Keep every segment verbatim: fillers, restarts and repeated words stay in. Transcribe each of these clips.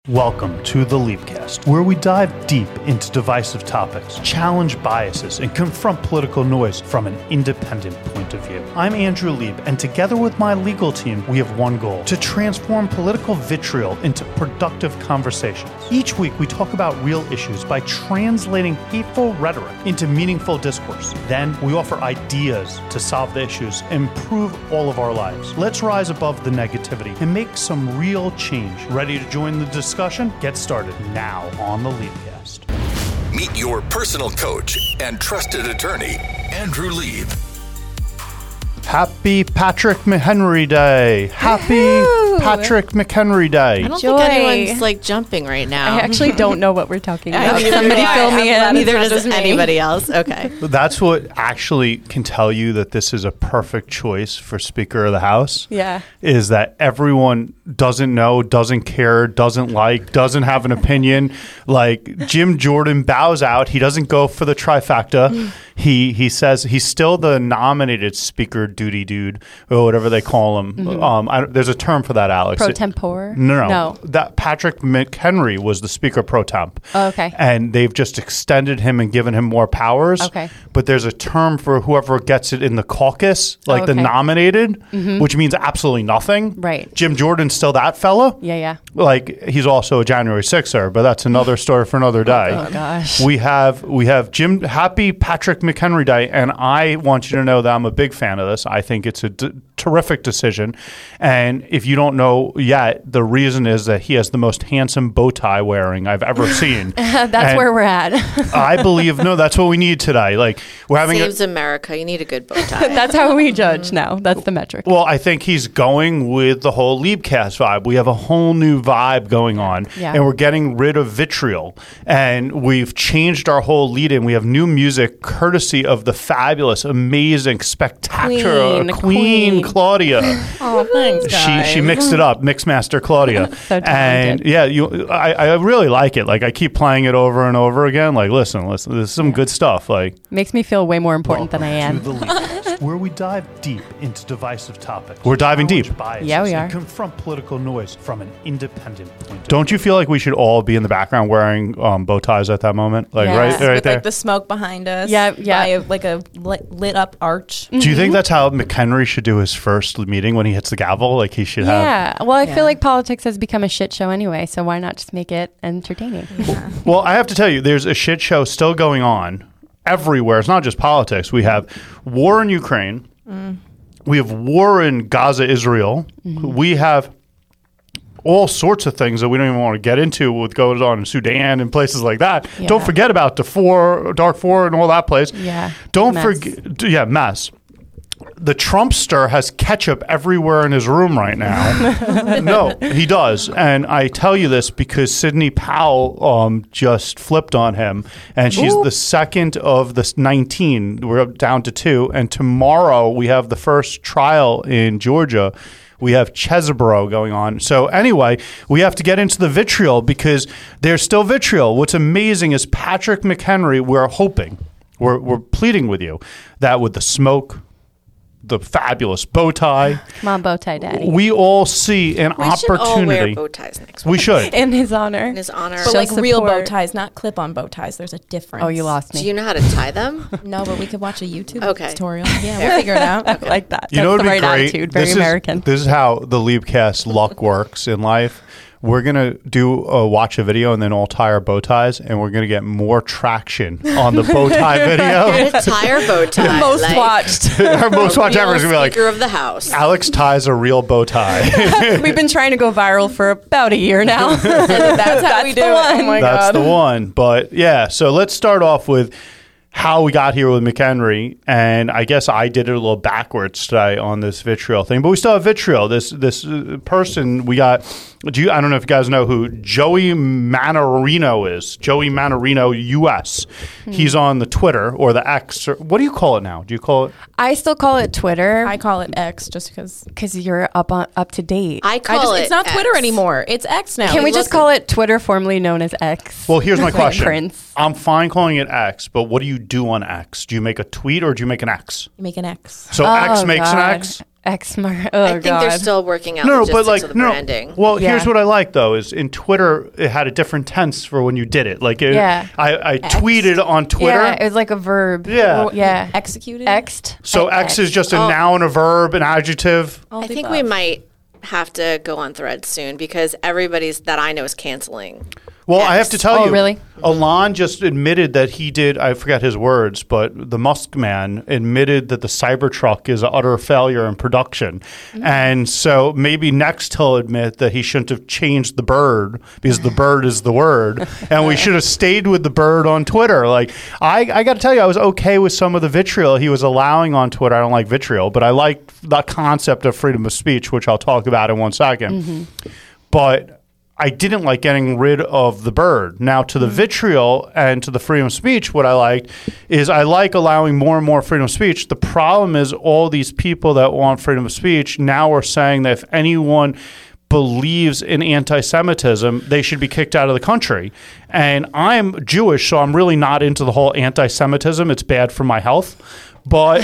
Welcome to the Leapcast, where we dive deep into divisive topics, challenge biases, and confront political noise from an independent point of view. I'm Andrew Lieb, and together with my legal team, we have one goal: to transform political vitriol into productive conversations. Each week, we talk about real issues by translating hateful rhetoric into meaningful discourse. Then, we offer ideas to solve the issues and improve all of our lives. Let's rise above the negativity and make some real change. Ready to join the discussion? Discussion? Get started now on the Leapcast. Meet your personal coach and trusted attorney, Andrew Lieb. Happy Patrick McHenry Day. Happy Woo-hoo! Patrick McHenry Day. I don't Joy. think anyone's like jumping right now. I actually don't know what we're talking about. I Somebody fill me in. Neither does anybody else. Okay. That's what actually can tell you that this is a perfect choice for Speaker of the House. Yeah. Is that everyone doesn't know, doesn't care, doesn't like, doesn't have an opinion. Like Jim Jordan bows out. He doesn't go for the trifecta. He he says he's still the nominated Speaker duty dude or whatever they call him. Mm-hmm. Um, I, there's a term for that, Alex. Pro It- tempore? No, no, No. That Patrick McHenry was the Speaker pro temp. Oh, okay. And they've just extended him and given him more powers. Okay. But there's a term for whoever gets it in the caucus, like the Okay. nominated, which means absolutely nothing. Right. Jim Jordan's still that fella. Yeah, yeah. Like he's also a January sixer, but that's another story for another day. Oh, gosh. We have we have Jim Happy Patrick McHenry Day, and I want you to know that I'm a big fan of this. I think it's a d- terrific decision, and if you don't know yet, the reason is that he has the most handsome bow tie wearing I've ever seen. That's And where we're at. I believe no, that's what we need today. Like we're having. A, Saves America. You need a good bow tie. That's how we judge now. That's the metric. well, I think he's going with the whole Leapcast vibe. We have a whole new vibe going on, Yeah. and we're getting rid of vitriol. And we've changed our whole lead-in. We have new music courtesy of the fabulous, amazing, spectacular Queen, Queen, Queen. Claudia. Oh, thanks, guys. She she mixed it up, Mixmaster Claudia. So and talented. yeah, you, I, I really like it. Like I keep playing it over and over again. Like listen, listen, this is some good stuff. Like. Makes me feel way more important than I am. To the Leapcast, where we dive deep into divisive topics. We're diving deep. Yeah, we and are. confront political noise from an independent point of Don't view. You feel like we should all be in the background wearing um, bow ties at that moment? Like Yes. right, right with there. like the smoke behind us. Yeah, yeah. By a, like a lit, lit up arch. Do you think that's how McHenry should do his first meeting when he hits the gavel? Like he should have. Yeah. Well, I Yeah. feel like politics has become a shit show anyway, so why not just make it entertaining? Well, I have to tell you, there's a shit show still going on everywhere. It's not just politics. We have war in Ukraine. Mm. We have war in Gaza, Israel. Mm-hmm. We have all sorts of things that we don't even want to get into with goes on in Sudan and places like that. Yeah. Don't forget about Darfur, Darfur and all that place. Yeah. Don't Mess. forget. Yeah, mess. The Trumpster has ketchup everywhere in his room right now. No, he does. And I tell you this because Sidney Powell um, just flipped on him. And she's Ooh. the second of the nineteen. We're up down to two. And tomorrow we have the first trial in Georgia. We have Chesebro going on. So anyway, we have to get into the vitriol because there's still vitriol. What's amazing is Patrick McHenry, we're hoping, we're, we're pleading with you that with the smoke, the fabulous bow tie, Come on, bow tie daddy. we all see an We should all wear opportunity. bow ties next We week. should. In his honor. In his honor. But Show like real bow support. ties, not clip on bow ties. There's a difference. Oh, you lost Do me. you know how to tie them? No, but we could watch a YouTube Okay. tutorial. Yeah, we'll figure it out. I like that. You know That's what the would right be great? attitude. Very this American. Is, this is how the Leapcast luck works in life. We're going to do a watch a video and then all tie our bow ties, and we're going to get more traction on the bow tie video. Tie or bow tie. Most like, watched. Our most watch real ever is going to be like, Speaker of the House. Alex ties a real bow tie. We've been trying to go viral for about a year now. That's how we do the it. one. Oh my That's god. the one. But yeah, so let's start off with how we got here with McHenry, and I guess I did it a little backwards today on this vitriol thing, but we still have vitriol. This this uh, person we got. Do you? I don't know if you guys know who Joey Manorino is. Joey Manorino U S. Hmm. He's on the Twitter or the X. Or, what do you call it now? Do you call it? I still call it Twitter I call it X just because. because you're up on up to date. I I call just, it it's not X. Twitter anymore. It's X now. Can we just listen. call it Twitter, formerly known as X? Well, here's my question. Prince. I'm fine calling it X, but what do you do on X? Do you make a tweet or do you make an X? make an X? So Oh, X makes God. an X. X Mar. Oh, I think God. they're still working out No, no, logistics but like of the no. branding. Well, Yeah. here's what I like though: is in Twitter it had a different tense for when you did it. Like, it, Yeah. I, I tweeted on Twitter. Yeah, it was like a verb. Yeah. Yeah. Executed. Xed. so X is just a noun, a verb, an adjective. All I the think above. we might have to go on Threads soon because everybody's that I know is canceling. Well, I have to tell Oh, you, really? Alon just admitted that he did. I forget his words, but the Musk man admitted that the Cybertruck is an utter failure in production, Mm-hmm. and so maybe next he'll admit that he shouldn't have changed the bird because the bird is the word, and we should have stayed with the bird on Twitter. Like I, I got to tell you, I was okay with some of the vitriol he was allowing on Twitter. I don't like vitriol, but I like the concept of freedom of speech, which I'll talk about in one second. Mm-hmm. But I didn't like getting rid of the bird. Now, to the vitriol and to the freedom of speech, what I liked is I like allowing more and more freedom of speech. The problem is all these people that want freedom of speech now are saying that if anyone believes in anti-Semitism, they should be kicked out of the country. And I'm Jewish, so I'm really not into the whole anti-Semitism. It's bad for my health. But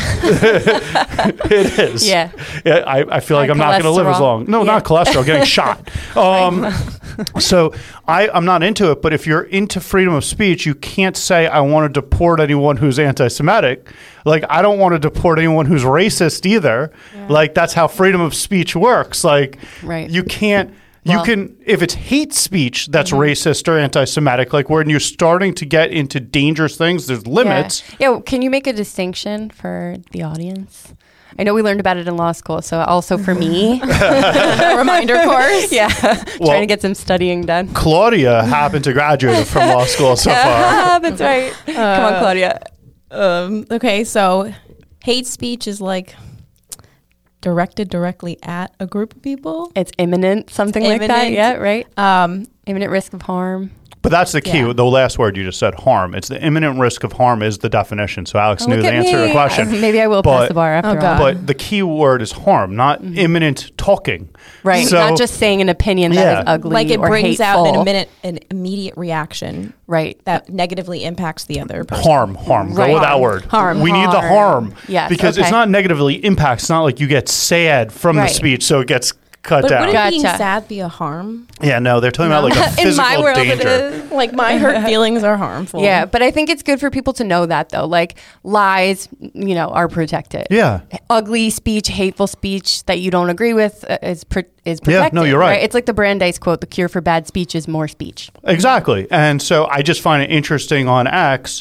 it is. Yeah. Yeah, I, I feel like High I'm not going to live as cholesterol. long. No, Yeah. not cholesterol, getting shot. Um, so I, I'm not into it. But if you're into freedom of speech, you can't say, I want to deport anyone who's anti-Semitic. Like, I don't want to deport anyone who's racist either. Like, that's how freedom of speech works. Like, Right. you can't. You Well- can, if it's hate speech that's racist or anti-Semitic, like when you're starting to get into dangerous things, there's limits. Yeah. yeah. Can you make a distinction for the audience? I know we learned about it in law school, so also for me. reminder course. yeah. Well- Trying to get some studying done. Claudia happened to graduate from law school so far. Ah, that's right. Come on, Claudia. Um, okay, so hate speech is like directed directly at a group of people. It's imminent, something like that. Imminent. Yeah, right. Um, Imminent risk of harm. But that's the key. Yeah. The last word you just said, harm. It's the imminent risk of harm is the definition. So Alex Oh, knew look the at answer to me. the question. Uh, Maybe I will But- pass the bar after Oh, all. God. But the key word is harm, not imminent talking. Right. So- Not just saying an opinion that Yeah. is ugly like it or brings hateful. out an immediate, an immediate reaction Right. that negatively impacts the other person. Harm, harm. Right. Go with that Harm. word. Harm. We need the harm. Yes, Because it's okay. not negatively impacts. It's not like you get sad from Right. the speech, so it gets cut But down. wouldn't being Gotcha. sad be a harm? Yeah, no, they're talking about like a In physical my world, danger. it is. Like my hurt feelings are harmful. Yeah, but I think it's good for people to know that, though. Like, lies, you know, are protected. Yeah. Ugly speech, hateful speech that you don't agree with uh, is pro- is Yeah, protected. no, you're right. It's like the Brandeis quote: "The cure for bad speech is more speech." Exactly. And so I just find it interesting on X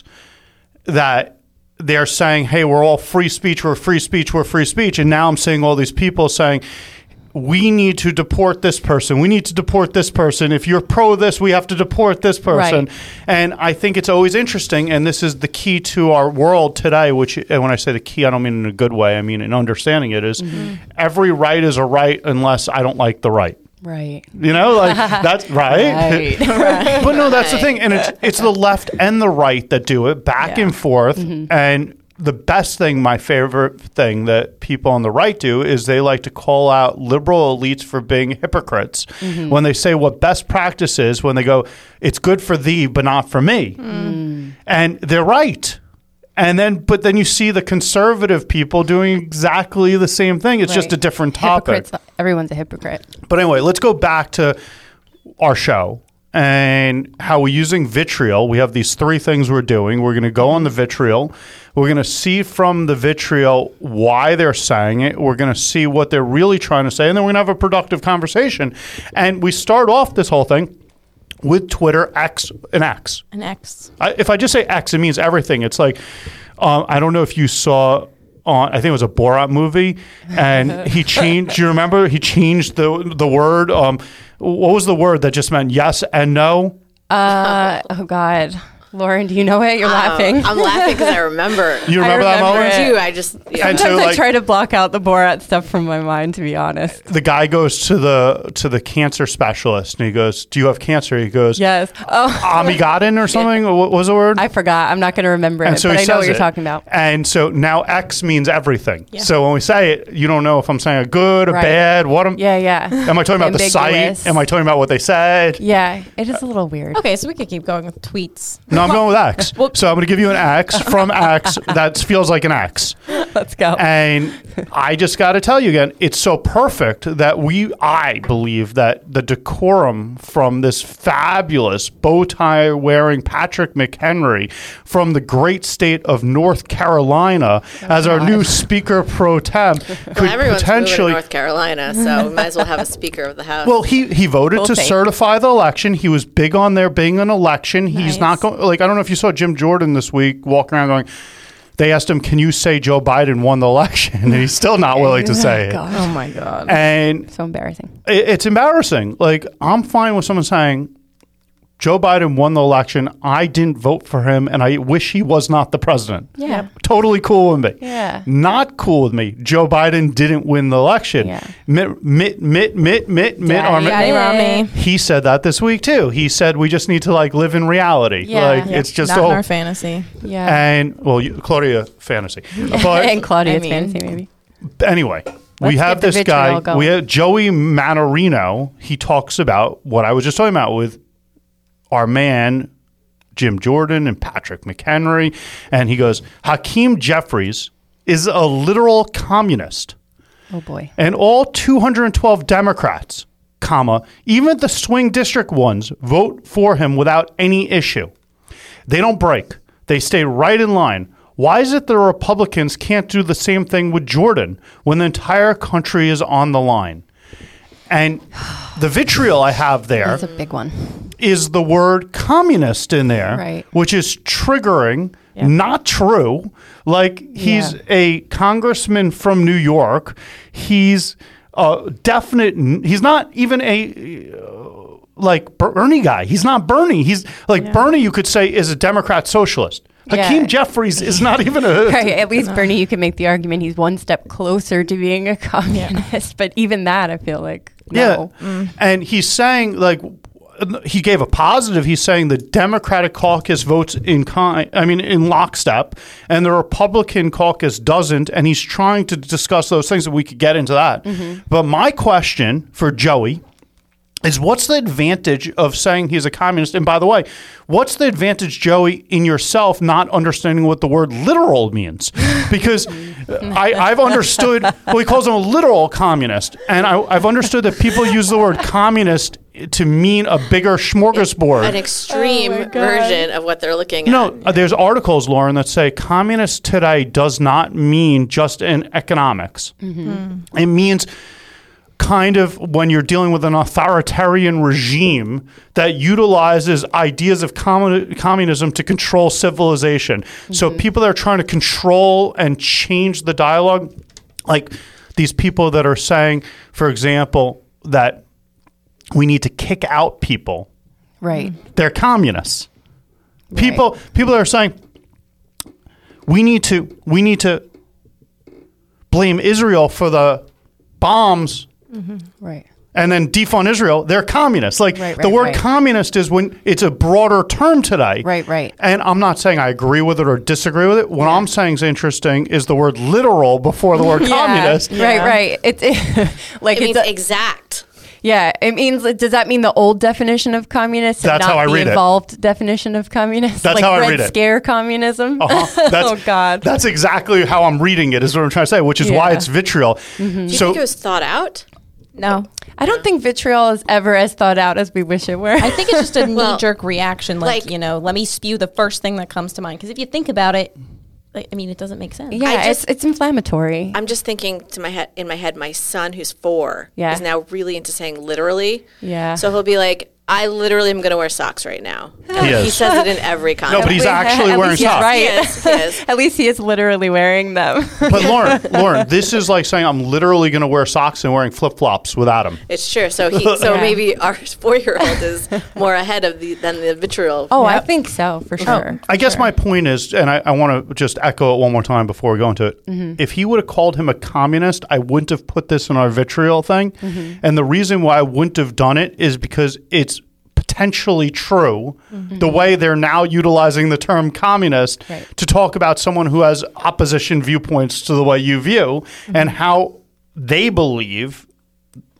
that they're saying, hey, we're all free speech, we're free speech, we're free speech. And now I'm seeing all these people saying, we need to deport this person. We need to deport this person. If you're pro this, we have to deport this person. Right. And I think it's always interesting. And this is the key to our world today, which, and when I say the key, I don't mean in a good way. I mean in understanding it is every right is a right unless I don't like the right. Right. You know, like that's right. Right. But no, that's the thing. And it's it's the left and the right that do it back Yeah. and forth. And the best thing, my favorite thing that people on the right do is they like to call out liberal elites for being hypocrites. When they say what best practice is, when they go, it's good for thee, but not for me. And they're right. And then, but then you see the conservative people doing exactly the same thing. It's just Right. a different topic. Hypocrites, everyone's a hypocrite. But anyway, let's go back to our show and how we're using vitriol. We have these three things we're doing. We're going to go on the vitriol. We're going to see from the vitriol why they're saying it. We're going to see what they're really trying to say. And then we're going to have a productive conversation. And we start off this whole thing with Twitter, X, and X. An X. I, if I just say X, it means everything. It's like, um, I don't know if you saw on, I think it was a Borat movie, and he changed, you remember? He changed the the word. Um, what was the word that just meant yes and no? Uh, oh God, Lauren, do you know it? You're Um, laughing. I'm laughing because I remember. You remember, that remember moment? it. Too, I just yeah. And Sometimes so, I like- try to block out the Borat stuff from my mind, to be honest. The guy goes to the to the cancer specialist, and he goes, "Do you have cancer?" He goes, Yes. Oh, "Amigadin" or something. What was the word? I forgot. I'm not going to remember And it, so but he I know says what you're it. talking about. And so now X means everything. So when we say it, you don't know if I'm saying a good, a Right. bad, what am, Yeah, yeah. am I talking about the site? Ambiguous. Am I talking about what they said? Yeah, it is a little weird. Okay, so we could keep going with tweets. No, I'm going with X. So I'm going to give you an X from X that feels like an X. Let's go. And I just got to tell you again, it's so perfect that we, I believe that the decorum from this fabulous bow tie wearing Patrick McHenry from the great state of North Carolina oh, as our God. new Speaker pro tem could well, everyone's potentially moving to North Carolina, so we might as well have a Speaker of the House. Well, he he voted We'll to take. certify the election. He was big on there being an election. He's Nice. not going like I don't know if you saw Jim Jordan this week walking around going. They asked him, "Can you say Joe Biden won the election?" And he's still not willing to say it. God. Oh my God. And So embarrassing. it, it's embarrassing. Like I'm fine with someone saying Joe Biden won the election. I didn't vote for him, and I wish he was not the president. Yeah. Totally cool with me. Yeah. Not cool with me. Joe Biden didn't win the election. Yeah. Mitt, Mitt, Mitt, Mitt, Mitt, Mitt, Daddy Armin- Daddy Romney. He said that this week too. He said we just need to like live in reality. Yeah. Like Yeah. it's just Not all in our fantasy. Yeah. and well, you, Claudia fantasy. But and Claudia's I mean- fantasy, maybe. anyway, we Let's have get the this guy. vitriol going. We have Joey Manorino. He talks about what I was just talking about with our man Jim Jordan and Patrick McHenry, and he goes, Hakeem Jeffries is a literal communist. Oh, boy. And all two hundred twelve Democrats, comma, even the swing district ones, vote for him without any issue. They don't break. They stay right in line. Why is it the Republicans can't do the same thing with Jordan when the entire country is on the line? And the vitriol I have there That's a big one. is the word communist in there, Right. which is triggering, not true. Like he's Yeah. a congressman from New York. He's a definite, he's not even a uh, like Bernie guy. He's not Bernie. He's like Bernie, you could say, is a Democrat socialist. Yeah. Hakeem Jeffries is not even a. Right. At least Bernie, you can make the argument he's one step closer to being a communist. But even that, I feel like, no. Yeah. And he's saying, like, he gave a positive. He's saying the Democratic caucus votes in kind, I mean, in lockstep, and the Republican caucus doesn't. And he's trying to discuss those things, and we could get into that. Mm-hmm. But my question for Joey is, what's the advantage of saying he's a communist? And by the way, what's the advantage, Joey, in yourself not understanding what the word literal means? Because I, I've understood, well, he calls him a literal communist. And I, I've understood that people use the word communist to mean a bigger smorgasbord. An extreme Oh my God. version of what they're looking No, at. uh, there's articles, Lauren, that say communist today does not mean just in economics. Mm-hmm. It means kind of when you're dealing with an authoritarian regime that utilizes ideas of commun- communism to control civilization. Mm-hmm. So people that are trying to control and change the dialogue, like these people that are saying, for example, that we need to kick out people. Right. They're communists. People people that are saying we need to we need to blame Israel for the bombs Right. and then defund Israel, they're communists. Like Right, the right, word right. communist is when it's a broader term today. Right, right. And I'm not saying I agree with it or disagree with it. What I'm saying is interesting is the word literal before the word communist. Right, right. It's it, like It it's means a- exact. yeah. It means. Does that mean the old definition of communist? and That's not how I the read it. evolved definition of communist. That's like how I Red read it. Scare communism. Uh-huh. That's, Oh, God. That's exactly how I'm reading it, is what I'm trying to say, which is why Yeah. it's vitriol. Do you So think it was thought out? No. I don't think vitriol is ever as thought out as we wish it were. I think it's just a Well, knee jerk reaction. Like, like- you know, let me spew the first thing that comes to mind. Because if you think about it, like, I mean, it doesn't make sense. yeah, I just- it's it's inflammatory. I'm just thinking to my head in my head, my son who's four Yeah. is now really into saying literally. Yeah. So he'll be like, I literally am going to wear socks right now. He is. He says it in every No, context. but he's At actually least wearing he's socks. Right. He is, he is. At least he is literally wearing them. But Lauren, Lauren, this is like saying I'm literally going to wear socks and wearing flip flops without them. It's true. So he, so Yeah. maybe our four-year-old is more ahead of the than the vitriol. Oh, I think so for sure. I guess my point is, and I, I want to just echo it one more time before we go into it. Mm-hmm. If he would have called him a communist, I wouldn't have put this in our vitriol thing. Mm-hmm. And the reason why I wouldn't have done it is because it's potentially true Mm-hmm. the way they're now utilizing the term communist Right. to talk about someone who has opposition viewpoints to the way you view Mm-hmm. and how they believe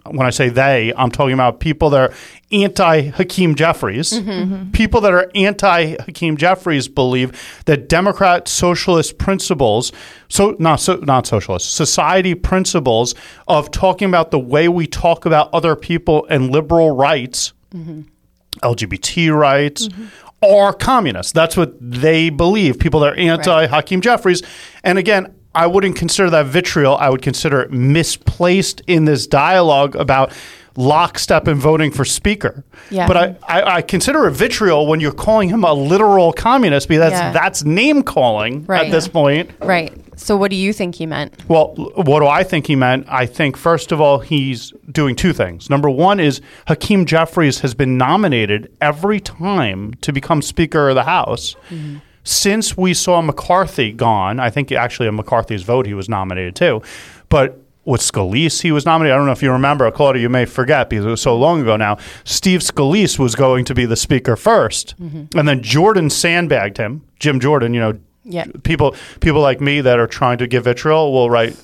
when I say they, I'm talking about people that are anti-Hakeem Jeffries. Mm-hmm. People that are anti-Hakeem Jeffries believe that Democrat socialist principles, so not so, not socialist, society principles of talking about the way we talk about other people and liberal rights, mm-hmm. L G B T rights, mm-hmm. are communists. That's what they believe, people that are anti-Hakeem Jeffries. And again, I wouldn't consider that vitriol. I would consider it misplaced in this dialogue about lockstep in voting for speaker. Yeah. But I, I, I consider it vitriol when you're calling him a literal communist, because that's, Yeah. that's name calling Right. at this point. Right. So what do you think he meant? Well, what do I think he meant? I think, first of all, he's doing two things. Number one is Hakeem Jeffries has been nominated every time to become Speaker of the House. Mm-hmm. Since we saw McCarthy gone, I think actually a McCarthy's vote he was nominated too, but with Scalise he was nominated. I don't know if you remember, Claudia, you may forget because it was so long ago now. Steve Scalise was going to be the Speaker first, mm-hmm. and then Jordan sandbagged him. Jim Jordan, you know, yeah. people people like me that are trying to give vitriol will write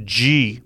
G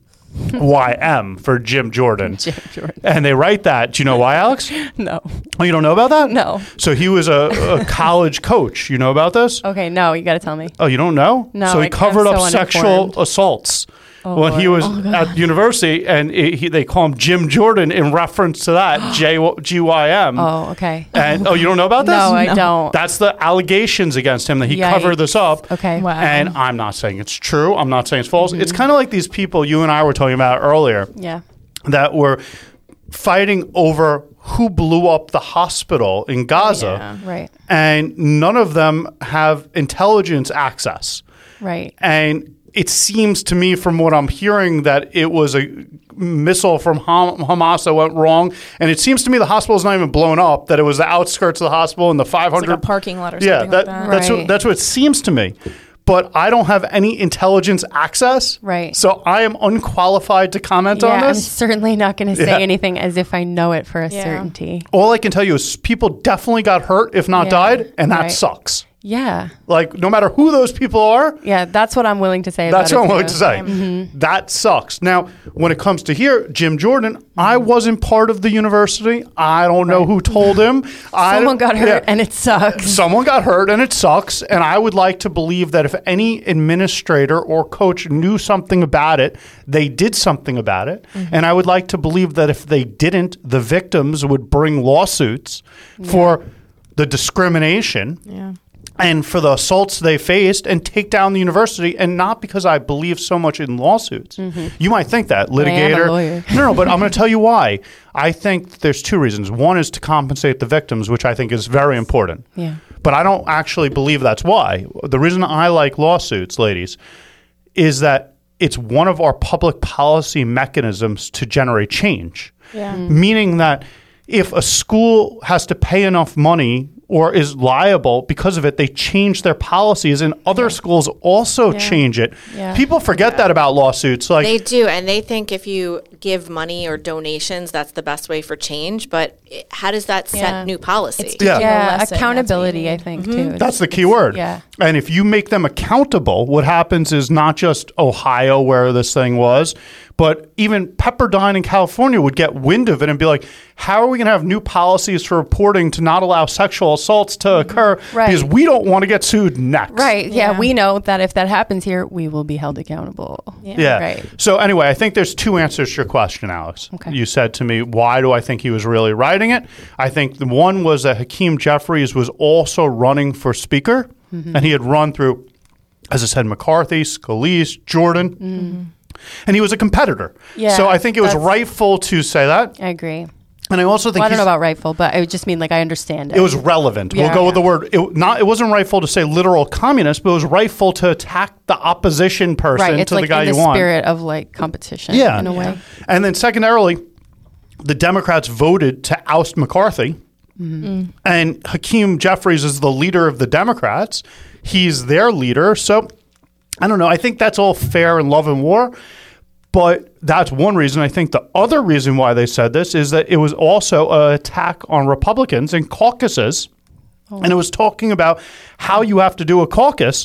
Y M for Jim Jordan. Jim Jordan. And they write that. Do you know why, Alex? No. Oh, you don't know about that? No. So he was a, a college coach. You know about this? Okay, no, you got to tell me. Oh, you don't know? No, So he I- covered I'm up so sexual uninformed. assaults Oh, when he Lord. was at university, and it, he, they call him Jim Jordan in reference to that, J G Y M. Oh, okay. And oh, you don't know about this? No, I No. don't. That's the allegations against him that he Yikes. covered this up. Okay. Wow. And I'm not saying it's true. I'm not saying it's false. Mm-hmm. It's kind of like these people you and I were talking about earlier Yeah. that were fighting over who blew up the hospital in Gaza. Yeah. Right. And none of them have intelligence access. Right. And it seems to me from what I'm hearing that it was a missile from Ham- Hamas that went wrong. And it seems to me the hospital is not even blown up, that it was the outskirts of the hospital and the five hundred. It's like a parking lot or yeah, something that, like that. that's, what, Right. that's what it seems to me. But I don't have any intelligence access. Right. So I am unqualified to comment Yeah, on I'm this. certainly not going to say Yeah. anything as if I know it for a Yeah. certainty. All I can tell you is people definitely got hurt, if not Yeah. died, and that Right. sucks. Yeah. Like, no matter who those people are, Yeah, that's what I'm willing to say that's about what I'm it, willing too. to say. That sucks. Now, when it comes to here, Jim Jordan, I wasn't part of the university. I don't know who told him. I Someone got hurt yeah. and it sucks. Someone got hurt and it sucks. And I would like to believe that if any administrator or coach knew something about it, they did something about it. Mm-hmm. And I would like to believe that if they didn't, the victims would bring lawsuits for the discrimination. Yeah. And for the assaults they faced, and take down the university, and not because I believe so much in lawsuits. You might think that, I am a litigator. lawyer. no, no, but I'm going to tell you why. I think there's two reasons. One is to compensate the victims, which I think is very important. Yeah. But I don't actually believe that's why. The reason I like lawsuits, ladies, is that it's one of our public policy mechanisms to generate change. Yeah. Meaning that if a school has to pay enough money or is liable because of it, they change their policies, and other schools also change it. Yeah. People forget that about lawsuits. Like They do, and they think if you give money or donations, that's the best way for change. But it, how does that set Yeah. new policy? It's Yeah. teaching a Yeah, lesson. That's what you accountability, I need. think, too. that's the key word. Yeah. And if you make them accountable, what happens is not just Ohio where this thing was, but even Pepperdine in California would get wind of it and be like, how are we going to have new policies for reporting to not allow sexual assaults to occur? Right. Because we don't want to get sued next. Right. Yeah. Yeah. We know that if that happens here, we will be held accountable. Yeah. Right. So anyway, I think there's two answers to your question, Alex. Okay. You said to me, why do I think he was really writing it? I think the one was that Hakeem Jeffries was also running for speaker, Mm-hmm. and he had run through, as I said, McCarthy, Scalise, Jordan, Mm-hmm. and he was a competitor. Yeah, so I think it was that's- rightful to say that. I agree. And I also think Well, I don't know he's- about rightful, but I would just mean like I understand it. it was relevant. we'll Yeah, go with yeah. the word. It, not. It wasn't rightful to say literal communist, but it was rightful to attack the opposition person right. It's to like the guy in you the want. spirit of like competition. Yeah. In a way. And then secondarily, the Democrats voted to oust McCarthy. Mm-hmm. And Hakeem Jeffries is the leader of the Democrats. He's their leader. So I don't know. I think that's all fair in love and war. But that's one reason. I think the other reason why they said this is that it was also an attack on Republicans and caucuses. Oh. And it was talking about how you have to do a caucus.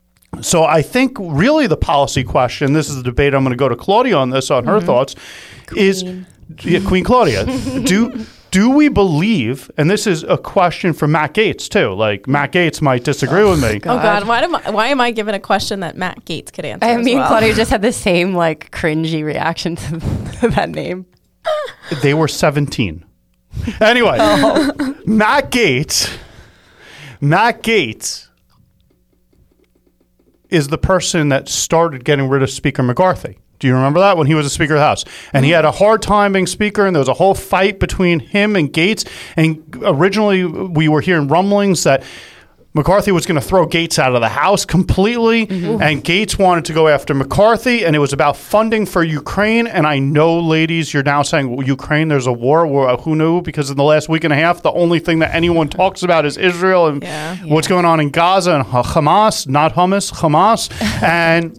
So I think really the policy question, this is the debate I'm going to go to Claudia on this, on her thoughts, is yeah, Queen Claudia. do do we believe? And this is a question for Matt Gaetz too. Like Matt Gaetz might disagree oh, with me. God. Oh God, why am I, why am I given a question that Matt Gaetz could answer? I as mean, well? Claudia just had the same like cringy reaction to that name. They were seventeen. Anyway, oh. Matt Gaetz. Matt Gaetz is the person that started getting rid of Speaker McCarthy. Do you remember that when he was a Speaker of the House? And he had a hard time being Speaker, and there was a whole fight between him and Gaetz. And originally, we were hearing rumblings that McCarthy was going to throw Gaetz out of the House completely, mm-hmm. and Gaetz wanted to go after McCarthy, and it was about funding for Ukraine. And I know, ladies, you're now saying, well, Ukraine, there's a war. Well, who knew? Because in the last week and a half, the only thing that anyone talks about is Israel and yeah. what's yeah. going on in Gaza and Hamas, not hummus, Hamas. And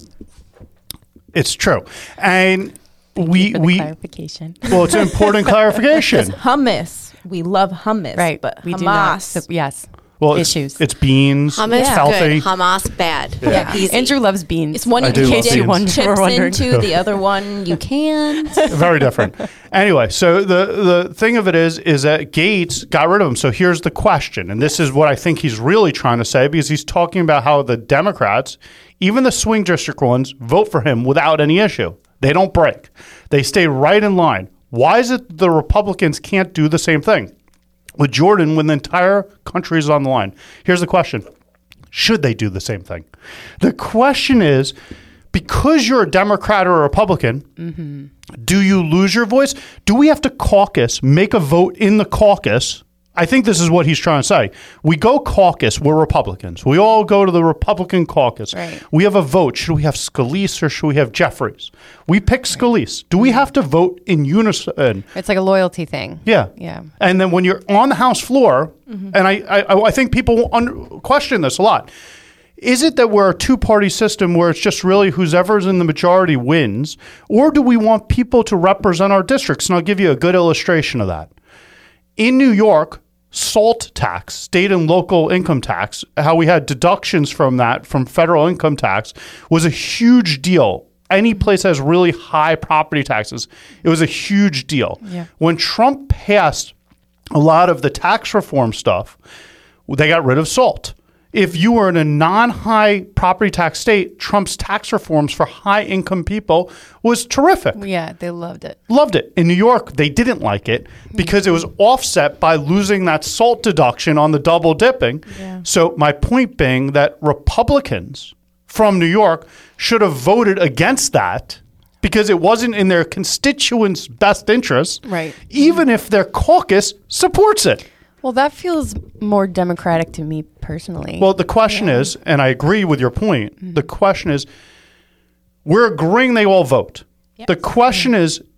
it's true. And we... we clarification. Well, it's an important clarification. Hummus. We love hummus. Right. But we Hamas. do not. So, yes. Well, issues. It's, it's beans. Hummus it's healthy. good. Hamas bad. Yeah. Yeah. Easy. Andrew loves beans. It's one I you do can love dip beans. chips wondering. into, the other one you can't. Very different. Anyway, so the, the thing of it is, is that Gaetz got rid of him. So here's the question, and this is what I think he's really trying to say, because he's talking about how the Democrats, even the swing district ones, vote for him without any issue. They don't break. They stay right in line. Why is it the Republicans can't do the same thing with Jordan when the entire country is on the line? Here's the question. Should they do the same thing? The question is, because you're a Democrat or a Republican, mm-hmm. do you lose your voice? Do we have to caucus, make a vote in the caucus? I think this is what he's trying to say. We go caucus, we're Republicans. We all go to the Republican caucus. Right. We have a vote. Should we have Scalise or should we have Jeffries? We pick Scalise. Do we have to vote in unison? It's like a loyalty thing. Yeah. Yeah. And then when you're on the House floor, mm-hmm. and I, I, I think people under, question this a lot. Is it that we're a two-party system where it's just really whoever's in the majority wins? Or do we want people to represent our districts? And I'll give you a good illustration of that. In New York, SALT tax, state and local income tax, how we had deductions from that, from federal income tax, was a huge deal. Any place that has really high property taxes, it was a huge deal. Yeah. When Trump passed a lot of the tax reform stuff, they got rid of SALT. If you were in a non-high property tax state, Trump's tax reforms for high-income people was terrific. Yeah, they loved it. Loved it. In New York, they didn't like it because it was offset by losing that SALT deduction on the double dipping. Yeah. So my point being that Republicans from New York should have voted against that because it wasn't in their constituents' best interest, Right. even if their caucus supports it. Well, that feels more democratic to me personally. Well, the question Yeah. is, and I agree with your point, mm-hmm. the question is, we're agreeing they all vote. Yep. The question mm-hmm. is,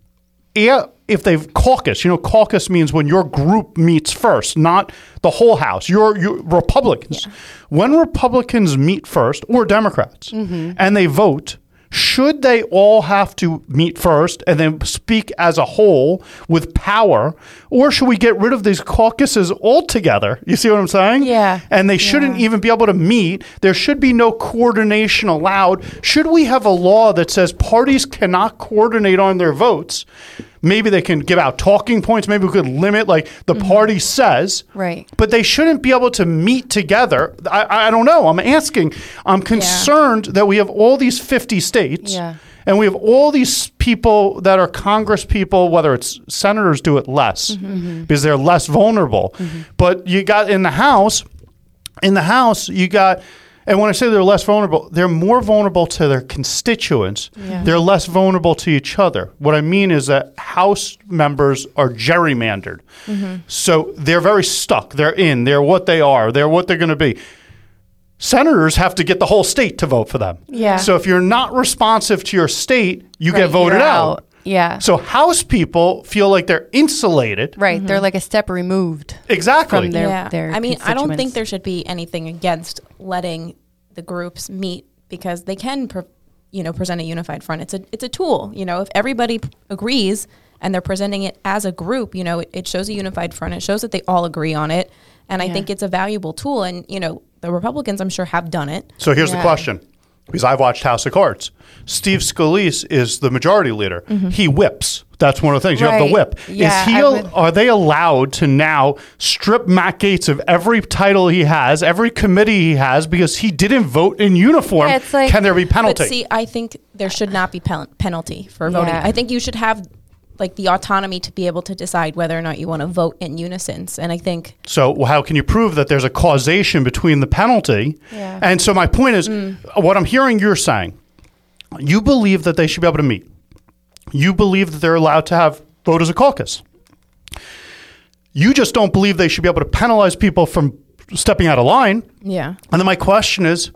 if they've caucus, you know, caucus means when your group meets first, not the whole House, your, your Republicans. Yeah. When Republicans meet first, or Democrats, mm-hmm. and they vote, should they all have to meet first and then speak as a whole with power, or should we get rid of these caucuses altogether? You see what I'm saying? Yeah. And they shouldn't Yeah. even be able to meet. There should be no coordination allowed. Should we have a law that says parties cannot coordinate on their votes? Maybe they can give out talking points. Maybe we could limit, like the mm-hmm. party says. Right. But they shouldn't be able to meet together. I, I don't know. I'm asking. I'm concerned yeah. that we have all these fifty states. Yeah. And we have all these people that are Congress people, whether it's senators do it less mm-hmm. because they're less vulnerable. Mm-hmm. But you got in the House, in the House, you got... And when I say they're less vulnerable, they're more vulnerable to their constituents. Yeah. They're less vulnerable to each other. What I mean is that House members are gerrymandered. Mm-hmm. So they're very stuck. They're in. They're what they are. They're what they're going to be. Senators have to get the whole state to vote for them. Yeah. So if you're not responsive to your state, you Right, get voted you're out. out. Yeah. So House people feel like they're insulated. Right. Mm-hmm. They're like a step removed. Exactly. From their- yeah. their I mean, I don't think constituents. there should be anything against letting the groups meet because they can, pre- you know, present a unified front. It's a it's a tool. You know, if everybody p- agrees and they're presenting it as a group, you know, it, it shows a unified front. It shows that they all agree on it, and Yeah. I think it's a valuable tool. And you know, the Republicans, I'm sure, have done it. So here's Yeah. the question, because I've watched House of Cards. Steve Scalise is the majority leader. Mm-hmm. He whips That's one of the things. You have the Right. whip. Yeah, Is he? I al- would- Are they allowed to now strip Matt Gaetz of every title he has, every committee he has, because he didn't vote in uniform? Yeah, it's like- Can there be penalty? But see, I think there should not be pen- penalty for voting. Yeah. I think you should have like the autonomy to be able to decide whether or not you want to vote in unison. And I think So how can you prove that there's a causation between the penalty? Yeah. And so my point is, what I'm hearing you're saying, you believe that they should be able to meet. You believe that they're allowed to have vote as a caucus. You just don't believe they should be able to penalize people from stepping out of line. yeah. And then my question is,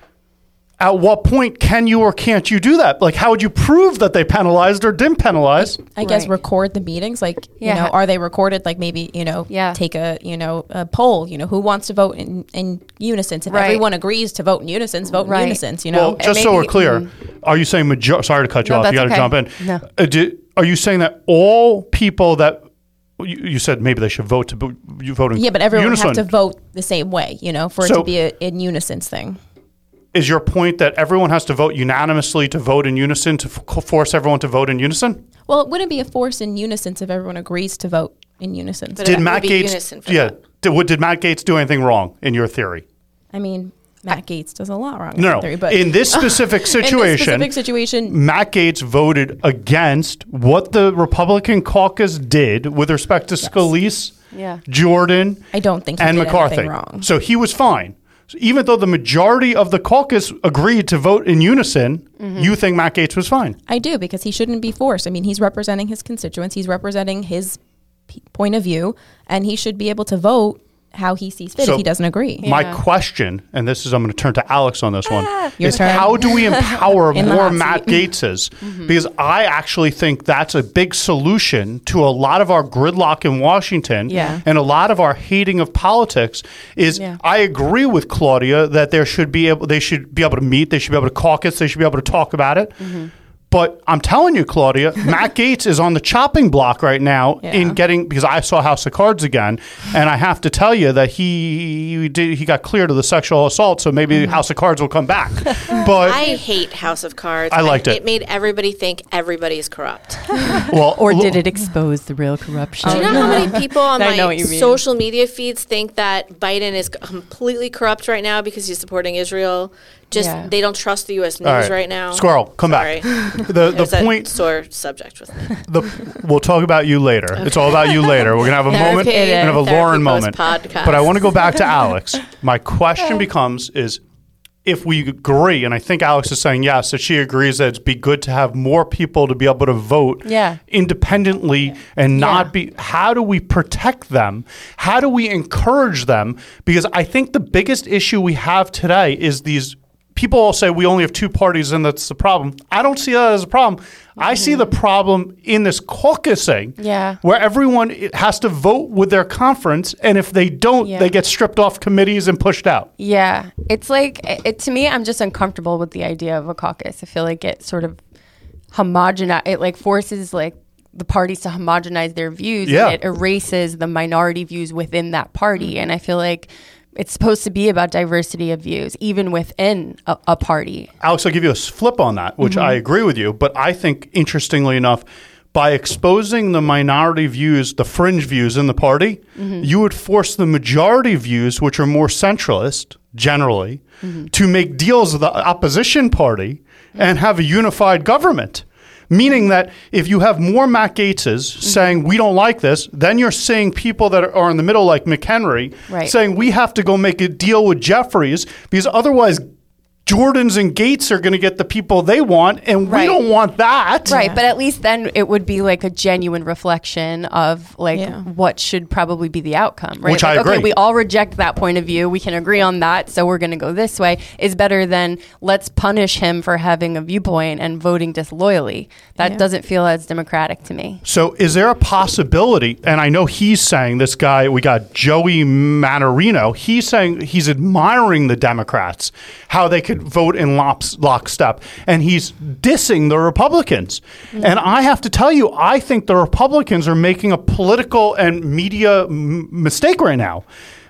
at what point can you or can't you do that? Like, how would you prove that they penalized or didn't penalize? I guess Right. record the meetings. Like, Yeah. you know, are they recorded? Like maybe, you know, Yeah. take a, you know, a poll, you know, who wants to vote in, in unison? If Right. everyone agrees to vote in unison, vote Right. in unison, you know? Well, just so maybe- we're clear, are you saying major? Sorry to cut you No, off. You got that's to okay. jump in. No. Uh, do- are you saying that all people that you, you said maybe they should vote to bo- you vote in yeah, but everyone unison? would have to vote the same way, you know, for it So- to be a in unison thing. Is your point that everyone has to vote unanimously to vote in unison to f- force everyone to vote in unison? Well, it wouldn't be a force in unison if everyone agrees to vote in unison. But Did it Matt would be Gaetz? unison for Yeah. that. Did, what, did Matt Gaetz do anything wrong in your theory? I mean, Matt Gaetz does a lot wrong. in No, no. theory, but in this specific in situation, this specific situation, Matt Gaetz voted against what the Republican caucus did with respect to Scalise, Yeah. Jordan, I don't think he and did McCarthy. anything wrong. So he was fine. So even though the majority of the caucus agreed to vote in unison, Mm-hmm. you think Matt Gaetz was fine. I do, because he shouldn't be forced. I mean, he's representing his constituents, he's representing his p- point of view, and he should be able to vote how he sees fit So- if he doesn't agree. My Yeah. question, and this is I'm going to turn to Alex on this one, Your is turn. how do we empower In the more hot Matt seat. Gaetzes? Because I actually think that's a big solution to a lot of our gridlock in Washington Yeah. and a lot of our hating of politics. Is Yeah. I agree with Claudia that there should be able they should be able to meet, they should be able to caucus, they should be able to talk about it. But I'm telling you, Claudia, Matt Gaetz is on the chopping block right now Yeah. in getting, because I saw House of Cards again, and I have to tell you that he he, did, he got cleared of the sexual assault, so maybe Mm-hmm. House of Cards will come back. But I hate House of Cards. I liked and it. It made everybody think everybody is corrupt. well, Or lo- did it expose the real corruption? Do you know how many people on I know my what you mean. social media feeds think that Biden is completely corrupt right now because he's supporting Israel? Just Yeah. they don't trust the U S news All right. right now. Squirrel, come Sorry. back. The There's the a point. sore subject with me. The, we'll talk about you later. It's all about you later. We're gonna have a Therapy- moment. We're gonna have a therapy Lauren post moment. podcast. But I want to go back to Alex. My question becomes: is if we agree, and I think Alex is saying yes, that she agrees that it'd be good to have more people to be able to vote Yeah. independently and not Yeah. be. How do we protect them? How do we encourage them? Because I think the biggest issue we have today is these. People all say we only have two parties and that's the problem. I don't see that as a problem. I see the problem in this caucusing Yeah. where everyone has to vote with their conference, and if they don't, Yeah. they get stripped off committees and pushed out. Yeah, it's like it, to me. I'm just uncomfortable with the idea of a caucus. I feel like it sort of homogenize. It like forces like the parties to homogenize their views. Yeah. And it erases the minority views within that party. And I feel like it's supposed to be about diversity of views, even within a, a party. Alex, I'll give you a s- flip on that, which I agree with you. But I think, interestingly enough, by exposing the minority views, the fringe views in the party, you would force the majority views, which are more centralist generally, to make deals with the opposition party and have a unified government. Meaning that if you have more Matt Gaetzes saying we don't like this, then you're seeing people that are in the middle like McHenry Right. saying we have to go make a deal with Jeffries because otherwise Jordans and Gates are going to get the people they want, and Right. we don't want that. Right, but at least then it would be like a genuine reflection of like Yeah. what should probably be the outcome, right? Which I Like, agree. Okay, we all reject that point of view. We can agree on that, so we're going to go this way. Is better than let's punish him for having a viewpoint and voting disloyally. That Yeah. doesn't feel as democratic to me. So is there a possibility, and I know he's saying, this guy, we got Joey Manarino, he's saying he's admiring the Democrats, how they could vote in lops, lockstep, and he's dissing the Republicans. And I have to tell you, I think the Republicans are making a political and media m- mistake right now.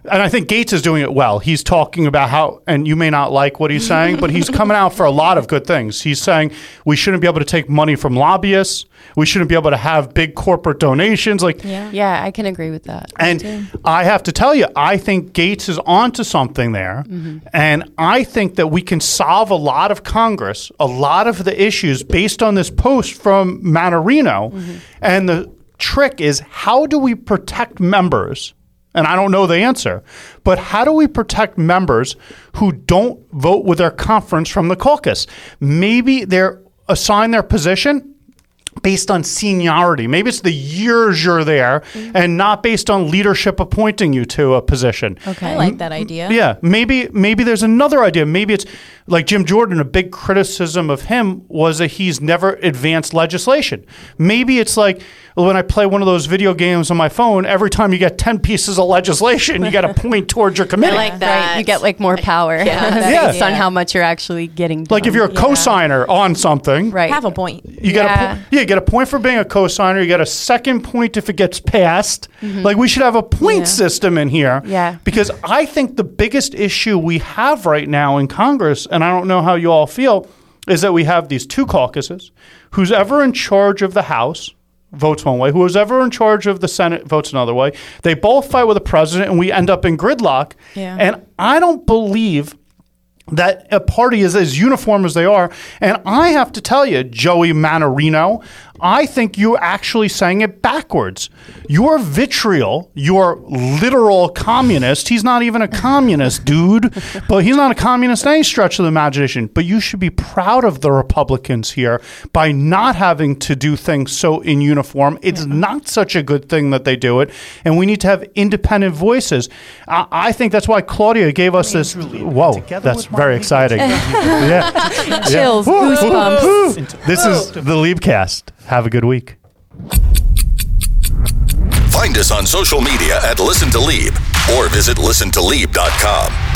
and I think Gaetz is doing it well. He's talking about how, and you may not like what he's saying, but he's coming out for a lot of good things. He's saying we shouldn't be able to take money from lobbyists. We shouldn't be able to have big corporate donations. Like, Yeah. Yeah, I can agree with that. and I have to tell you, I think Gaetz is onto something there. Mm-hmm. And I think that we can solve a lot of Congress, a lot of the issues based on this post from Mannarino. Mm-hmm. And the trick is, how do we protect members? And I don't know the answer, but how do we protect members who don't vote with their conference from the caucus? Maybe they're assigned their position based on seniority. Maybe it's the years you're there Mm-hmm. and not based on leadership appointing you to a position. Okay. I like that idea. Yeah, maybe maybe there's another idea. Maybe it's like Jim Jordan. A big criticism of him was that he's never advanced legislation. Maybe it's like when I play one of those video games on my phone, every time you get ten pieces of legislation, you got to point towards your committee. I like that. Right, you get like more power Yeah. based on Yeah. how much you're actually getting done. Like if you're a co-signer on something, right. Have a point. you get a Yeah. po- yeah, you get a point for being a co-signer. You get a second point if it gets passed. Like we should have a point Yeah. system in here. Yeah. Because I think the biggest issue we have right now in Congress, and I don't know how you all feel, is that we have these two caucuses. Who's ever in charge of the House votes one way. Who's ever in charge of the Senate votes another way. They both fight with the president, and we end up in gridlock. Yeah. And I don't believe that a party is as uniform as they are. And I have to tell you, Joey Mannarino, I think you're actually saying it backwards. You're vitriol. You're literal communist. He's not even a communist, dude. But he's not a communist in any stretch of the imagination. But you should be proud of the Republicans here by not having to do things so in uniform. It's not such a good thing that they do it. And we need to have independent voices. I, I think that's why Claudia gave us this. Whoa, that's very exciting. yeah. Chills, Woo, woo, goosebumps. woo. This is the Liebcast. Have a good week. Find us on social media at Listen to Lieb or visit listen to lieb dot com.